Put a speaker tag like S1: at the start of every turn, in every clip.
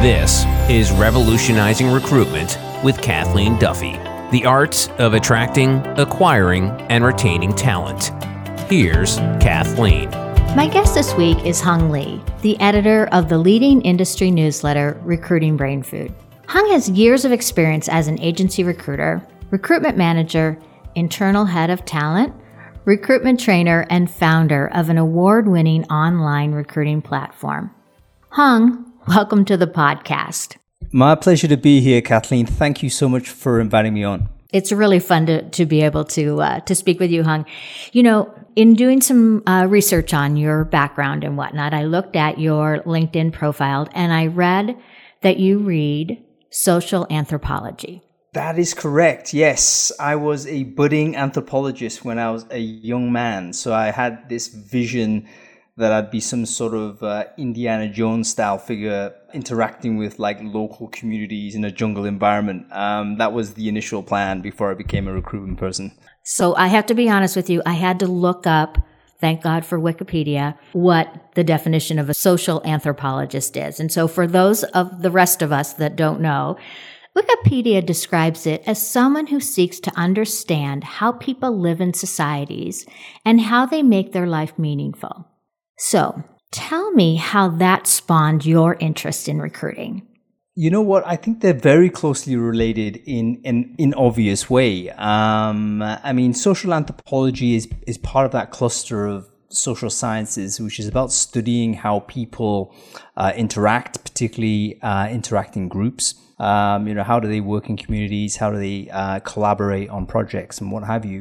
S1: This is Revolutionizing Recruitment with Kathleen Duffy, the art of attracting, acquiring, and retaining talent. Here's Kathleen.
S2: My guest this week is Hung Lee, the editor of the leading industry newsletter, Recruiting Brain Food. Hung has years of experience as an agency recruiter, recruitment manager, internal head of talent, recruitment trainer, and founder of an award-winning online recruiting platform. Hung, welcome to the podcast.
S3: My pleasure to be here, Kathleen. Thank you so much for inviting me on.
S2: It's really fun to be able to speak with you, Hung. You know, in doing some research on your background and whatnot, I looked at your LinkedIn profile and I read that you read social anthropology.
S3: That is correct. Yes, I was a budding anthropologist when I was a young man. So I had this vision that I'd be some sort of Indiana Jones style figure interacting with like local communities in a jungle environment. That was the initial plan before I became a recruitment person.
S2: So I have to be honest with you. I had to look up, thank God for Wikipedia, what the definition of a social anthropologist is. And so for those of the rest of us that don't know, Wikipedia describes it as someone who seeks to understand how people live in societies and how they make their life meaningful. So, tell me how that spawned your interest in recruiting.
S3: You know what? I think they're very closely related in an obvious way. I mean, social anthropology is part of that cluster of social sciences, which is about studying how people interact, particularly interact in groups. How do they work in communities? How do they collaborate on projects and what have you?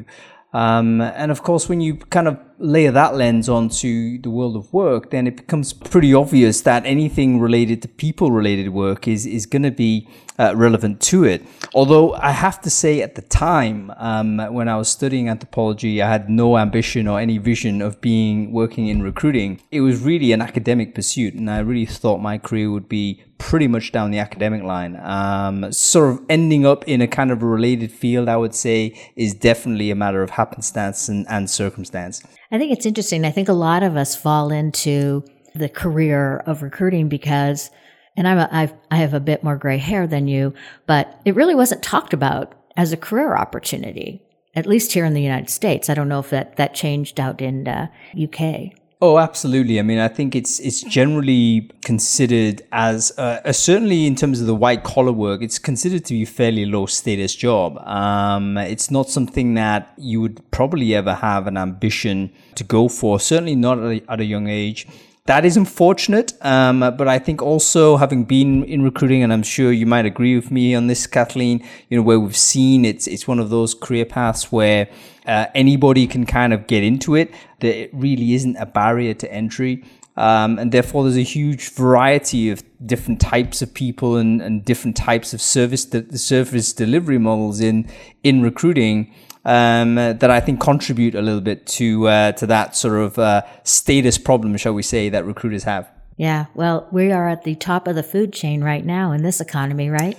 S3: And of course, when you kind of layer that lens onto the world of work, then it becomes pretty obvious that anything related to people-related work is going to be relevant to it. Although I have to say at the time, when I was studying anthropology, I had no ambition or any vision of working in recruiting. It was really an academic pursuit, and I really thought my career would be pretty much down the academic line. Sort of ending up in a kind of a related field, I would say, is definitely a matter of happenstance and circumstance.
S2: I think it's interesting. I think a lot of us fall into the career of recruiting because, and I have a bit more gray hair than you, but it really wasn't talked about as a career opportunity, at least here in the United States. I don't know if that changed out in UK.
S3: Oh, absolutely. I mean, I think it's generally considered as, certainly in terms of the white collar work, it's considered to be a fairly low status job. It's not something that you would probably ever have an ambition to go for, certainly not at a young age. That is unfortunate, but I think also having been in recruiting, and I'm sure you might agree with me on this, Kathleen, where we've seen it's one of those career paths where anybody can kind of get into it. There really isn't a barrier to entry. And therefore, there's a huge variety of different types of people and different types of service delivery models in recruiting. That I think contribute a little bit to that sort of status problem, shall we say, that recruiters have.
S2: Yeah, well, we are at the top of the food chain right now in this economy, right?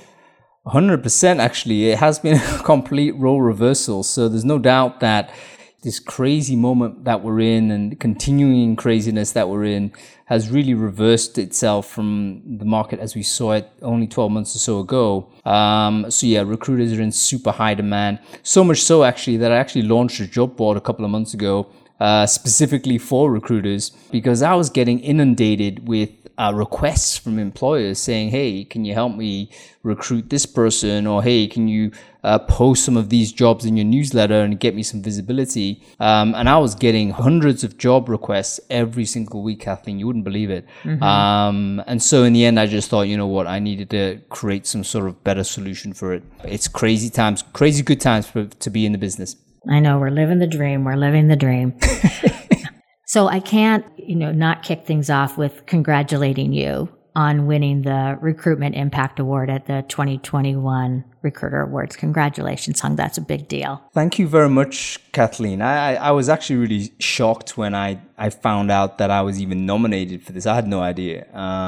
S3: 100%, actually. It has been a complete role reversal. So there's no doubt that this crazy moment that we're in and continuing craziness that we're in has really reversed itself from the market as we saw it only 12 months or so ago. Recruiters are in super high demand. So much so, actually, that I actually launched a job board a couple of months ago specifically for recruiters because I was getting inundated with requests from employers saying, hey, can you help me recruit this person? Or, hey, can you post some of these jobs in your newsletter and get me some visibility? And I was getting hundreds of job requests every single week, Kathleen. You wouldn't believe it. Mm-hmm. And so in the end, I just thought, you know what, I needed to create some sort of better solution for it. It's crazy times, crazy good times to be in the business.
S2: I know, we're living the dream. We're living the dream. So I can't, not kick things off with congratulating you on winning the Recruitment Impact Award at the 2021 Recruiter Awards. Congratulations, Hung. That's a big deal.
S3: Thank you very much, Kathleen. I was actually really shocked when I I found out that I was even nominated for this. I had no idea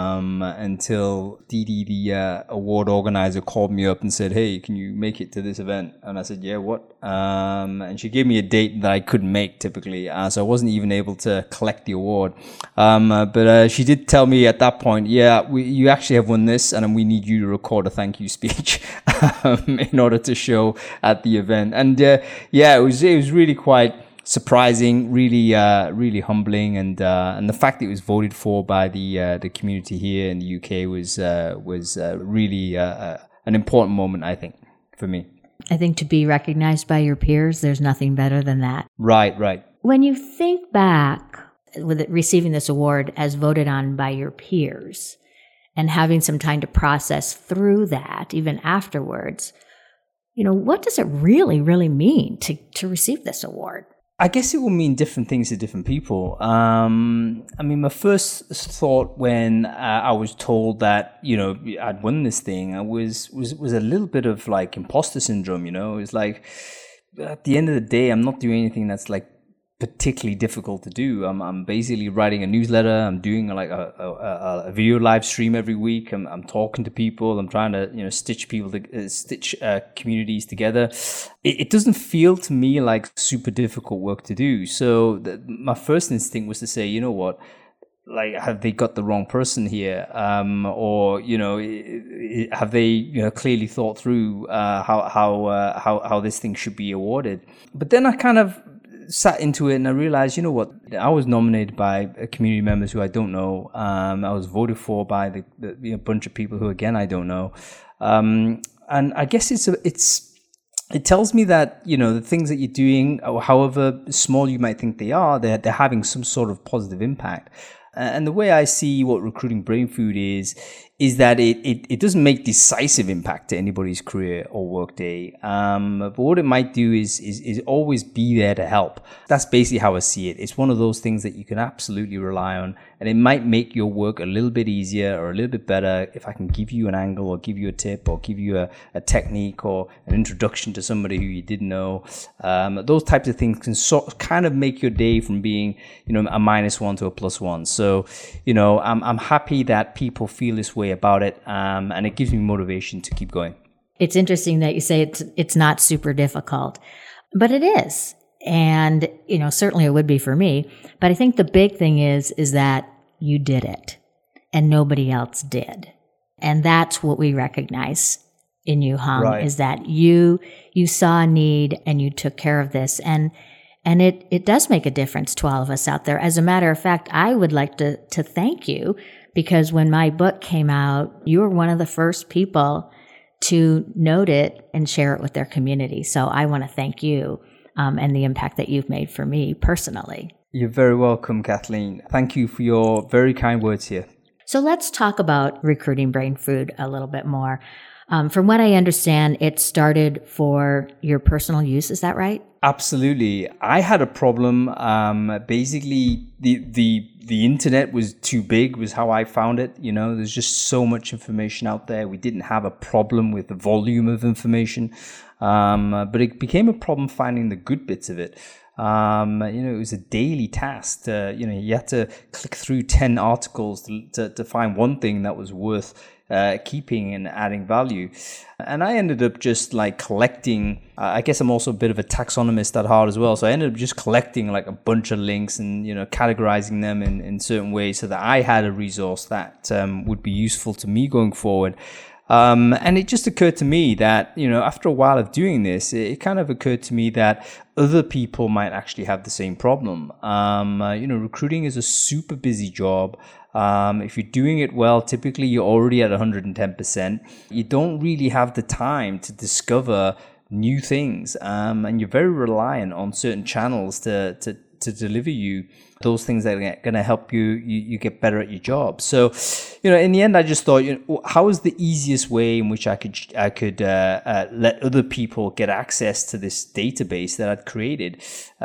S3: until Didi, the award organizer, called me up and said, "Hey, can you make it to this event?" And I said, "Yeah, what?" And she gave me a date that I couldn't make typically, so I wasn't even able to collect the award. But she did tell me at that point, "Yeah, you actually have won this, and we need you to record a thank you speech in order to show at the event." And yeah, it was really quite surprising, really humbling, and the fact that it was voted for by the community here in the UK was really an important moment, I think, for me.
S2: I think to be recognized by your peers, there's nothing better than that.
S3: Right.
S2: When you think back with receiving this award as voted on by your peers and having some time to process through that, even afterwards, what does it really, really mean to receive this award?
S3: I guess it will mean different things to different people. I mean, my first thought when I was told that, I'd won this thing, I was a little bit of like imposter syndrome, It was like, at the end of the day, I'm not doing anything that's like particularly difficult to do. I'm basically writing a newsletter. I'm doing like a video live stream every week. I'm talking to people. I'm trying to stitch communities together. It doesn't feel to me like super difficult work to do. So my first instinct was to say, you know what, like, have they got the wrong person here? Or have they clearly thought through how this thing should be awarded? But then I kind of sat into it and I realized, I was nominated by community members who I don't know. I was voted for by the bunch of people who, again, I don't know. And I guess it tells me that, the things that you're doing, however small you might think they are, they're having some sort of positive impact. And the way I see what recruiting brain food is that it doesn't make decisive impact to anybody's career or workday. But what it might do is always be there to help. That's basically how I see it. It's one of those things that you can absolutely rely on, and it might make your work a little bit easier or a little bit better if I can give you an angle or give you a tip or give you a technique or an introduction to somebody who you didn't know. Those types of things can kind of make your day from being, a -1 to a +1. So, I'm happy that people feel this way about it, and it gives me motivation to keep going.
S2: It's interesting that you say it's not super difficult, but it is. And, certainly it would be for me. But I think the big thing is that you did it and nobody else did. And that's what we recognize in you, Hung, right, is that you saw a need and you took care of this. And it does make a difference to all of us out there. As a matter of fact, I would like to thank you, because when my book came out, you were one of the first people to note it and share it with their community. So I want to thank you and the impact that you've made for me personally.
S3: You're very welcome, Kathleen. Thank you for your very kind words here.
S2: So let's talk about recruiting brain food a little bit more. From what I understand, it started for your personal use. Is that right?
S3: Absolutely. I had a problem. Basically, the internet was too big, was how I found it. There's just so much information out there. We didn't have a problem with the volume of information, but it became a problem finding the good bits of it. It was a daily task. You had to click through 10 articles to find one thing that was worth keeping and adding value. And I ended up just like collecting, I guess I'm also a bit of a taxonomist at heart as well. So I ended up just collecting like a bunch of links and, categorizing them in certain ways so that I had a resource that would be useful to me going forward. And it just occurred to me that, after a while of doing this, it kind of occurred to me that other people might actually have the same problem. Recruiting is a super busy job. If you're doing it well, typically you're already at 110%. You don't really have the time to discover new things, and you're very reliant on certain channels to deliver you those things that are going to help you get better at your job. So, in the end, I just thought, how is the easiest way in which I could let other people get access to this database that I'd created?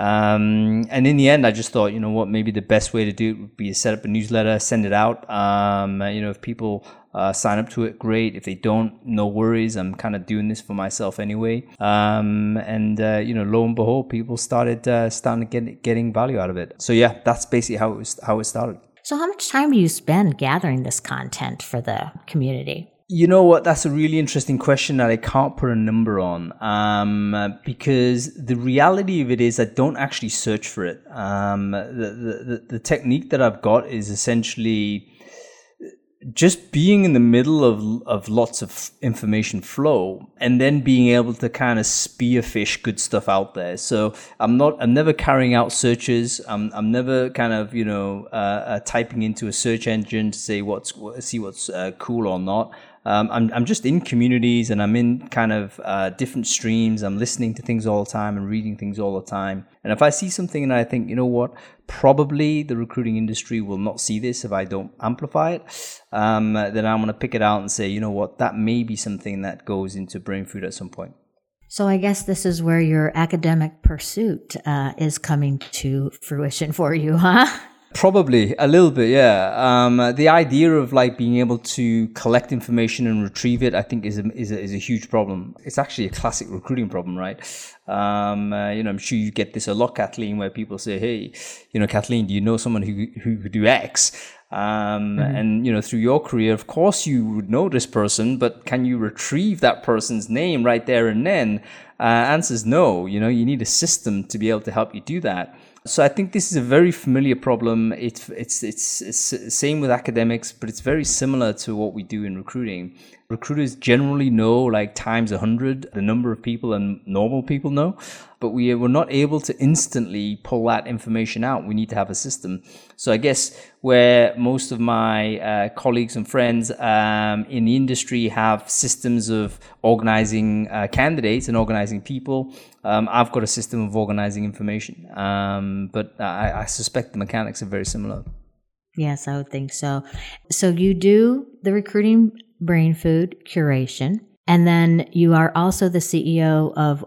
S3: And in the end, I just thought, maybe the best way to do it would be to set up a newsletter, send it out. If people sign up to it, great. If they don't, no worries. I'm kind of doing this for myself anyway. And lo and behold, people started getting value out of it. So yeah, that's basically how it started.
S2: So how much time do you spend gathering this content for the community?
S3: You know what? That's a really interesting question that I can't put a number on, because the reality of it is I don't actually search for it. The technique that I've got is essentially just being in the middle of lots of information flow, and then being able to kind of spearfish good stuff out there. So I'm never carrying out searches. I'm never kind of typing into a search engine to say see what's cool or not. I'm just in communities, and I'm in kind of different streams. I'm listening to things all the time and reading things all the time. And if I see something and I think, you know what, probably the recruiting industry will not see this if I don't amplify it, then I'm going to pick it out and say, you know what, that may be something that goes into Brain Food at some point.
S2: So I guess this is where your academic pursuit is coming to fruition for you, huh?
S3: Probably a little bit, yeah. The idea of like being able to collect information and retrieve it, I think, is a huge problem. It's actually a classic recruiting problem, right? I'm sure you get this a lot, Kathleen, where people say, "Hey, Kathleen, do you know someone who could do X?" And through your career, of course, you would know this person, but can you retrieve that person's name right there and then? Answer's no. You need a system to be able to help you do that. So I think this is a very familiar problem. It's same with academics, but it's very similar to what we do in recruiting. Recruiters generally know like times 100 the number of people and normal people know, but we're not able to instantly pull that information out. We need to have a system. So I guess where most of my colleagues and friends in the industry have systems of organizing candidates and organizing people, I've got a system of organizing information. But I suspect the mechanics are very similar.
S2: Yes, I would think so. So you do the recruiting brain food curation, and then you are also the CEO of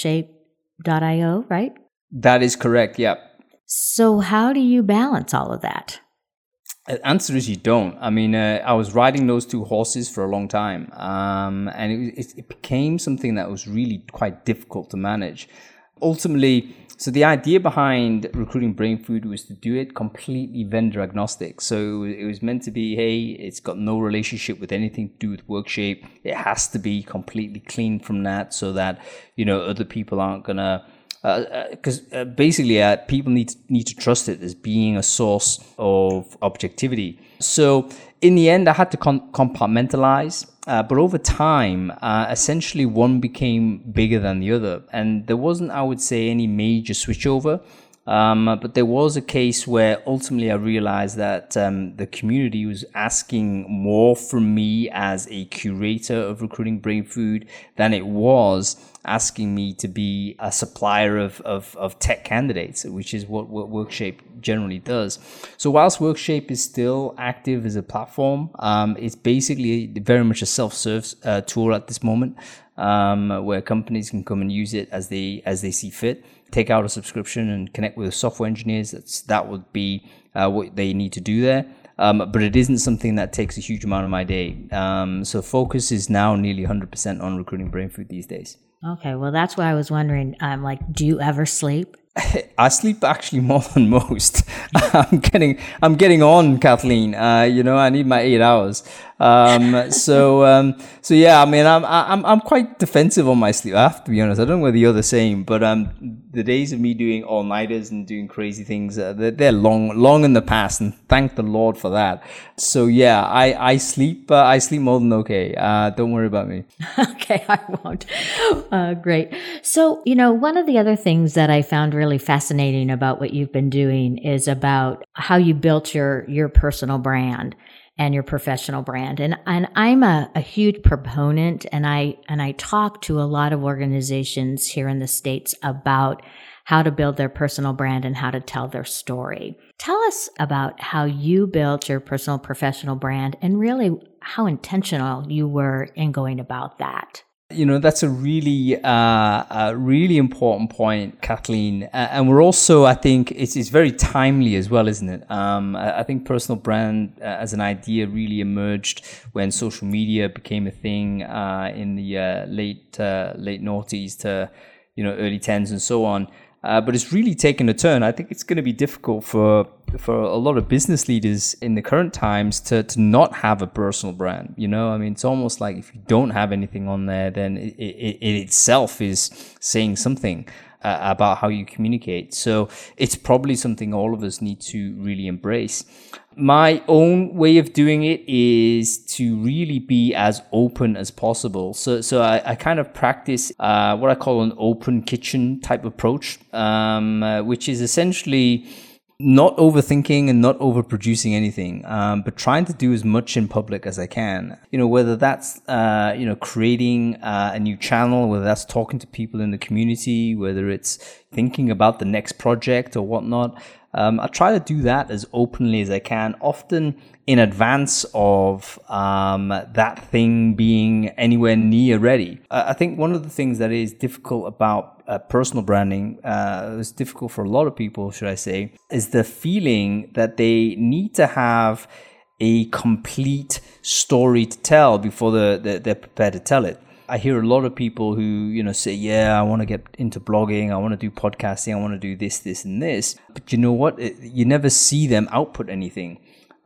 S2: Workshape.io, right?
S3: That is correct, yeah.
S2: So how do you balance all of that?
S3: The answer is you don't. I mean, I was riding those two horses for a long time, and it became something that was really quite difficult to manage. Ultimately, so the idea behind recruiting Brain Food was to do it completely vendor agnostic. So it was meant to be, hey, it's got no relationship with anything to do with Workshape. It has to be completely clean from that, so that other people aren't gonna. Because basically, people need to trust it as being a source of objectivity. So in the end, I had to compartmentalize. But over time, essentially one became bigger than the other. And there wasn't, I would say, any major switchover. But there was a case where ultimately I realized that the community was asking more from me as a curator of recruiting Brain Food than it was asking me to be a supplier of tech candidates, which is what Workshape generally does. So whilst Workshape is still active as a platform, it's basically very much a self-serve tool at this moment, where companies can come and use it as they see fit. Take out a subscription and connect with the software engineers. That would be what they need to do there. But it isn't something that takes a huge amount of my day. So focus is now nearly 100% on recruiting Brain Food these days. Okay,
S2: well, that's why I was wondering, do you ever sleep?
S3: I sleep actually more than most. I'm getting on, Kathleen. I need my 8 hours. So yeah, I mean, I'm quite defensive on my sleep. I have to be honest. I don't know whether you're the same, but the days of me doing all-nighters and doing crazy things, they're long in the past, and thank the Lord for that. So yeah, I sleep more than okay. Don't worry about me.
S2: Okay, I won't. Great. So, one of the other things that I found really fascinating about what you've been doing is about how you built your personal brand and your professional brand. And I'm a huge proponent, and I talk to a lot of organizations here in the States about how to build their personal brand and how to tell their story. Tell us about how you built your personal professional brand and really how intentional you were in going about that.
S3: That's a really important point, Kathleen. And we're also, I think, it's very timely as well, isn't it? I think personal brand as an idea really emerged when social media became a thing in the late noughties to early tens and so on. But it's really taken a turn. I think it's going to be difficult for a lot of business leaders in the current times to not have a personal brand. It's almost like if you don't have anything on there, then it itself is saying something about how you communicate. So it's probably something all of us need to really embrace. My own way of doing it is to really be as open as possible. So I kind of practice what I call an open kitchen type approach, which is essentially not overthinking and not overproducing anything, but trying to do as much in public as I can. Whether that's creating a new channel, whether that's talking to people in the community, whether it's thinking about the next project or whatnot. I try to do that as openly as I can, often in advance of that thing being anywhere near ready. I think one of the things that is difficult about personal branding, it's difficult for a lot of people, should I say, is the feeling that they need to have a complete story to tell before they're prepared to tell it. I hear a lot of people who, say, yeah, I want to get into blogging, I want to do podcasting, I want to do this, and this. But you know what? You never see them output anything.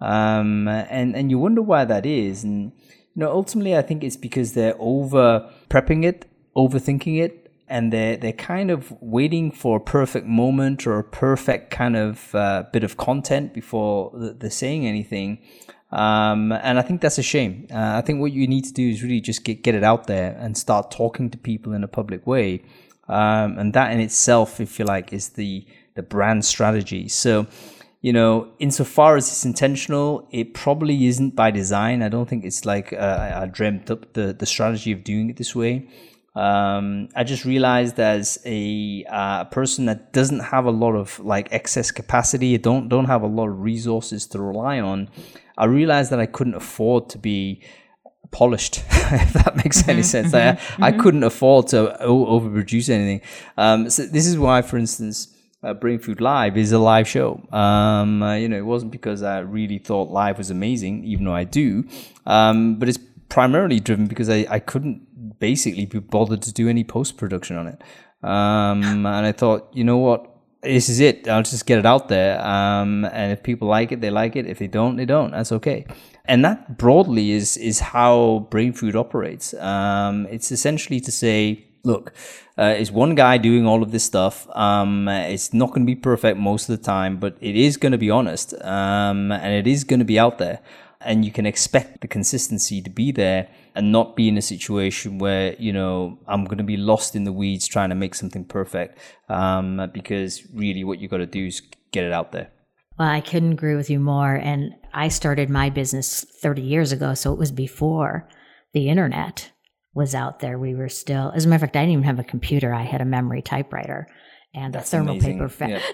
S3: And you wonder why that is. And, ultimately, I think it's because they're over prepping it, overthinking it, and they're kind of waiting for a perfect moment or a perfect kind of bit of content before they're saying anything. And I think that's a shame. I think what you need to do is really just get it out there and start talking to people in a public way. And that in itself, if you like, is the brand strategy. So, insofar as it's intentional, it probably isn't by design. I don't think it's like I dreamt up the strategy of doing it this way. I just realized as a person that doesn't have a lot of like excess capacity, don't have a lot of resources to rely on, I realized that I couldn't afford to be polished, if that makes any sense. I couldn't afford to overproduce anything. So this is why, for instance, Brain Food Live is a live show. It wasn't because I really thought live was amazing, even though I do, but it's primarily driven because I couldn't basically be bothered to do any post-production on it. And I thought, you know what? This is it. I'll just get it out there. And if people like it, they like it. If they don't, they don't. That's okay. And that broadly is how Brain Food operates. It's essentially to say, look, it's one guy doing all of this stuff. It's not going to be perfect most of the time, but it is going to be honest. And it is going to be out there. And you can expect the consistency to be there and not be in a situation where, I'm going to be lost in the weeds trying to make something perfect. Because really what you got to do is get it out there.
S2: Well, I couldn't agree with you more. And I started my business 30 years ago, so it was before the internet was out there. We were still, as a matter of fact, I didn't even have a computer. I had a memory typewriter and a thermopaper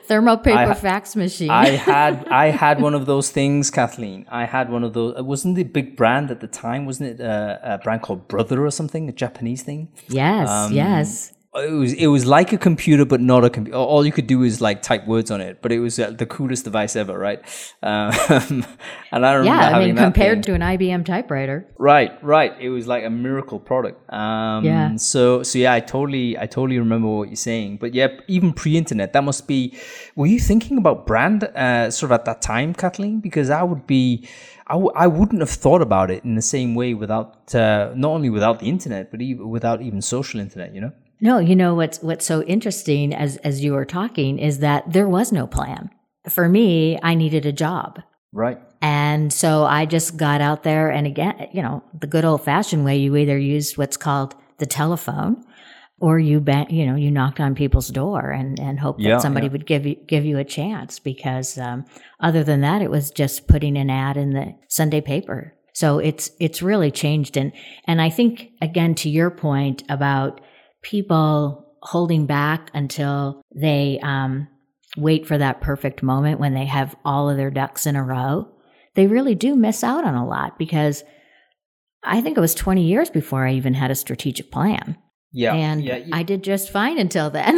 S2: fax machine.
S3: I had one of those things, Kathleen. I had one of those. It wasn't the big brand at the time, wasn't it? A brand called Brother or something, a Japanese thing.
S2: Yes, yes.
S3: It was like a computer, but not a computer. All you could do is like type words on it, but it was the coolest device ever, right? And I remember having that
S2: compared
S3: thing.
S2: to an IBM typewriter.
S3: Right. It was like a miracle product. So yeah, I totally remember what you're saying. But yeah, even pre-internet, that must be. Were you thinking about brand sort of at that time, Kathleen? Because I wouldn't have thought about it in the same way without not only without the internet, but even without even social internet.
S2: No, what's so interesting as you were talking is that there was no plan. For me, I needed a job.
S3: Right.
S2: And so I just got out there, and again, the good old fashioned way, you either used what's called the telephone or you knocked on people's door and hoped that somebody would give you a chance, because other than that, it was just putting an ad in the Sunday paper. So it's really changed. And I think, again, to your point about people holding back until they wait for that perfect moment when they have all of their ducks in a row, they really do miss out on a lot, because I think it was 20 years before I even had a strategic plan.
S3: Yeah.
S2: And I did just fine until then.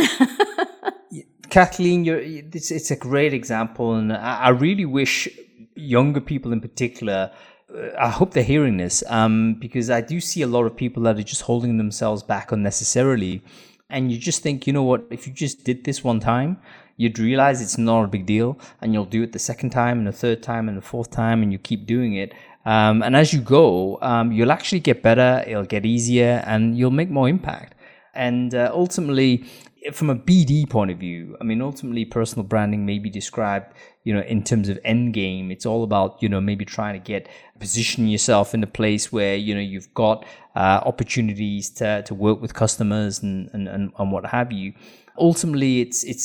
S3: Kathleen, it's a great example. And I really wish younger people in particular, I hope they're hearing this, because I do see a lot of people that are just holding themselves back unnecessarily. And you just think, you know what, if you just did this one time, you'd realize it's not a big deal, and you'll do it the second time and the third time and the fourth time, and you keep doing it. And as you go, you'll actually get better, it'll get easier, and you'll make more impact. And ultimately, from a BD point of view, I mean, ultimately personal branding may be described, in terms of end game. It's all about, maybe trying to position yourself in a place where, you've got opportunities to work with customers and what have you. Ultimately,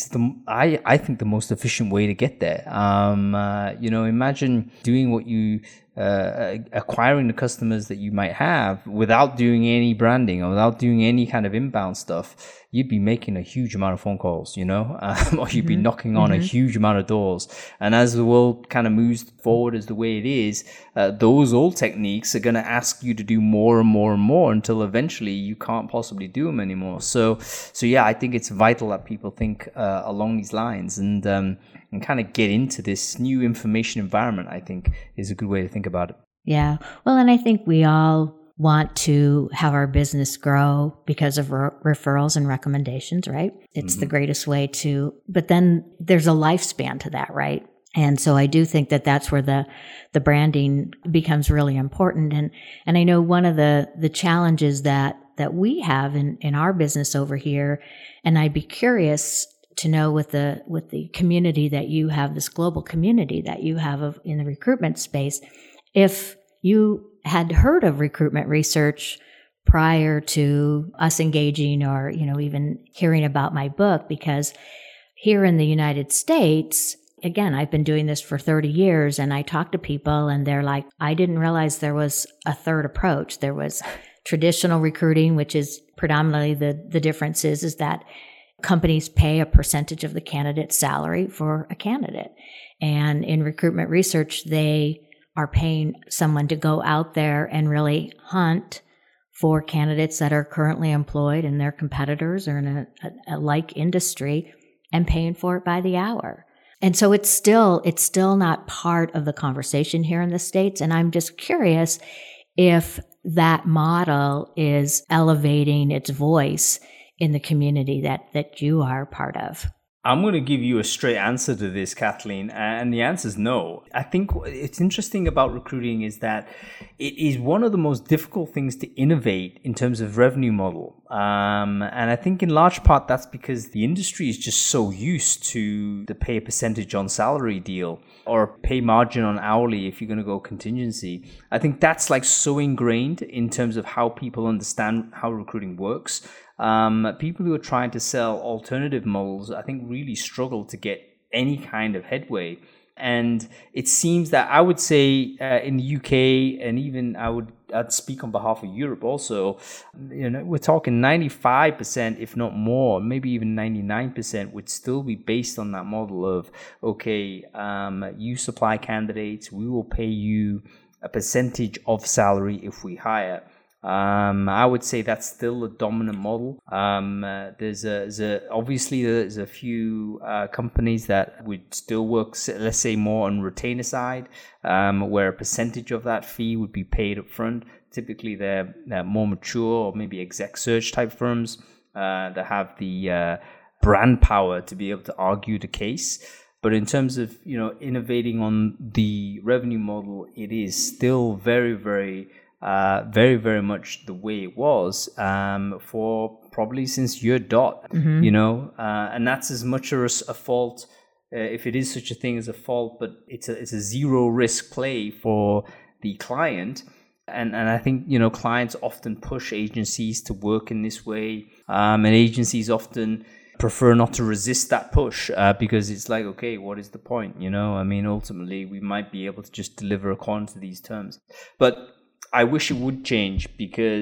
S3: I think the most efficient way to get there. Imagine doing what you acquiring the customers that you might have without doing any branding or without doing any kind of inbound stuff. You'd be making a huge amount of phone calls, or you'd be knocking on a huge amount of doors. And as the world kind of moves forward as the way it is, those old techniques are going to ask you to do more and more and more until eventually you can't possibly do them anymore. So yeah, I think it's vital that people think along these lines and kind of get into this new information environment, I think is a good way to think about it.
S2: Yeah. Well, and I think we all want to have our business grow because of referrals and recommendations, right? It's the greatest way but then there's a lifespan to that, right? And so I do think that that's where the branding becomes really important. And I know one of the challenges that we have in our business over here, and I'd be curious to know with the community that you have, this global community that you have in the recruitment space, if you had heard of recruitment research prior to us engaging or, even hearing about my book, because here in the United States, again, I've been doing this for 30 years and I talk to people and they're like, I didn't realize there was a third approach. There was traditional recruiting, which is predominantly the difference is that companies pay a percentage of the candidate's salary for a candidate. And in recruitment research, they are paying someone to go out there and really hunt for candidates that are currently employed and their competitors or in a like industry and paying for it by the hour. And so it's still not part of the conversation here in the States. And I'm just curious if that model is elevating its voice in the community that you are part of.
S3: I'm going to give you a straight answer to this, Kathleen, and the answer is no. I think it's interesting about recruiting is that it is one of the most difficult things to innovate in terms of revenue model. And I think in large part that's because the industry is just so used to the pay a percentage on salary deal or pay margin on hourly if you're going to go contingency. I think that's like so ingrained in terms of how people understand how recruiting works. People who are trying to sell alternative models, I think, really struggle to get any kind of headway. And it seems that I would say in the UK, and even I'd speak on behalf of Europe also, we're talking 95%, if not more, maybe even 99% would still be based on that model of, okay, you supply candidates, we will pay you a percentage of salary if we hire. I would say that's still the dominant model. There's a few companies that would still work, let's say, more on retainer side, where a percentage of that fee would be paid up front. Typically, they're more mature or maybe exec search type firms that have the brand power to be able to argue the case. But in terms of innovating on the revenue model, it is still very, very very much the way it was for probably since year dot, and that's as much as a fault, if it is such a thing as a fault, but it's a zero risk play for the client. And I think, clients often push agencies to work in this way, and agencies often prefer not to resist that push because it's like, okay, what is the point? Ultimately we might be able to just deliver according to these terms. But I wish it would change, because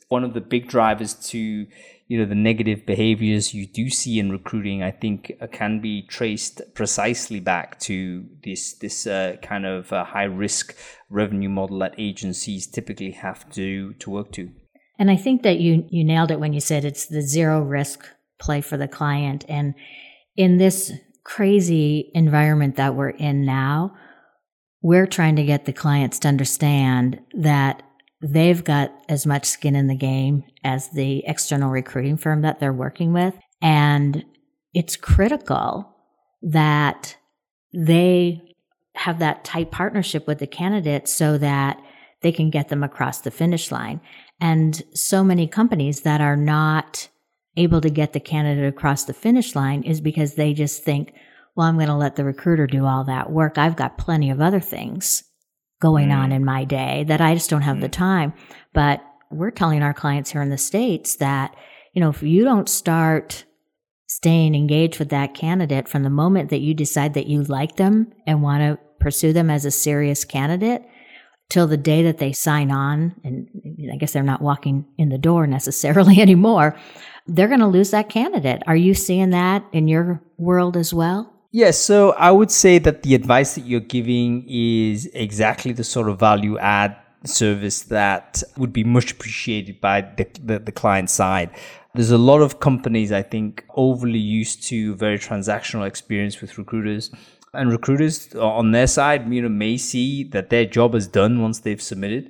S3: one of the big drivers to the negative behaviors you do see in recruiting, I think, can be traced precisely back to this kind of high risk revenue model that agencies typically have to work to.
S2: And I think that you nailed it when you said it's the zero risk play for the client. And in this crazy environment that we're in now, we're trying to get the clients to understand that they've got as much skin in the game as the external recruiting firm that they're working with. And it's critical that they have that tight partnership with the candidate so that they can get them across the finish line. And so many companies that are not able to get the candidate across the finish line is because they just think, well, I'm going to let the recruiter do all that work. I've got plenty of other things going on in my day that I just don't have the time. But we're telling our clients here in the States that, if you don't start staying engaged with that candidate from the moment that you decide that you like them and want to pursue them as a serious candidate till the day that they sign on, and I guess they're not walking in the door necessarily anymore, they're going to lose that candidate. Are you seeing that in your world as well?
S3: Yes, so I would say that the advice that you're giving is exactly the sort of value add service that would be much appreciated by the client side. There's a lot of companies, I think, overly used to very transactional experience with recruiters. And recruiters on their side, may see that their job is done once they've submitted.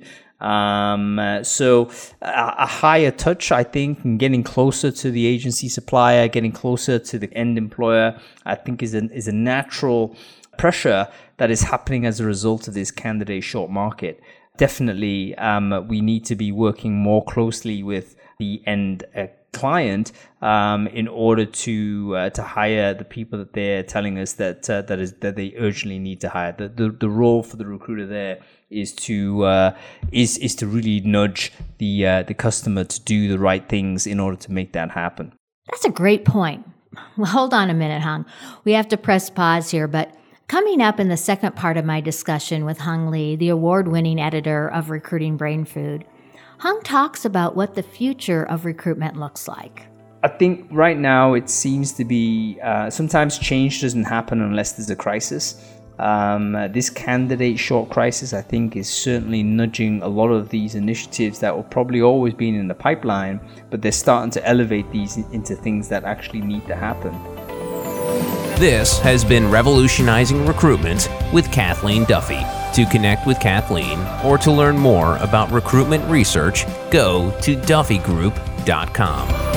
S3: So a higher touch, I think, and getting closer to the agency supplier, getting closer to the end employer, I think is a natural pressure that is happening as a result of this candidate short market. Definitely, we need to be working more closely with the end client in order to hire the people that they're telling us that they urgently need to hire. The role for the recruiter there is to really nudge the customer to do the right things in order to make that happen.
S2: That's a great point. Well, hold on a minute, Hung. We have to press pause here, but coming up in the second part of my discussion with Hung Lee, the award-winning editor of Recruiting Brain Food, Hung talks about what the future of recruitment looks like.
S3: I think right now it seems to be sometimes change doesn't happen unless there's a crisis. This candidate short crisis, I think, is certainly nudging a lot of these initiatives that were probably always been in the pipeline, but they're starting to elevate these into things that actually need to happen.
S1: This has been Revolutionizing Recruitment with Kathleen Duffy. To connect with Kathleen or to learn more about recruitment research, go to duffygroup.com.